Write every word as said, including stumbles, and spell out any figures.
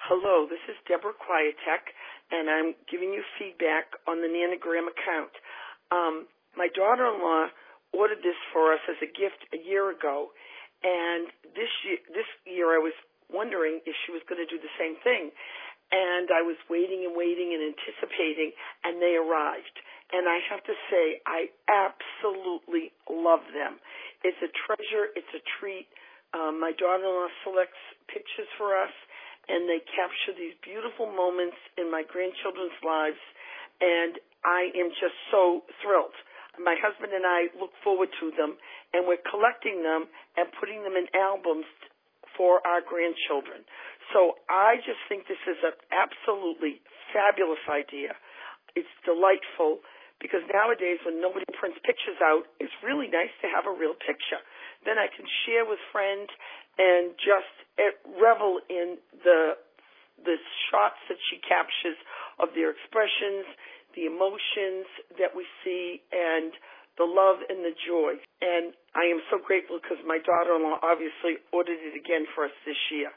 Hello, this is Deborah Quietek, and I'm giving you feedback on the Nanogram account. Um, my daughter-in-law ordered this for us as a gift a year ago, and this year, this year I was wondering if she was going to do the same thing. And I was waiting and waiting and anticipating, and they arrived. And I have to say, I absolutely love them. It's a treasure. It's a treat. Um, my daughter-in-law selects pictures for us, and they capture these beautiful moments in my grandchildren's lives, and I am just so thrilled. My husband and I look forward to them, and we're collecting them and putting them in albums for our grandchildren. So I just think this is an absolutely fabulous idea. It's delightful because nowadays when nobody prints pictures out, it's really nice to have a real picture. Then I can share with friends and just revel in the the shots that she captures of their expressions, the emotions that we see, and the love and the joy. And I am so grateful because my daughter-in-law obviously ordered it again for us this year.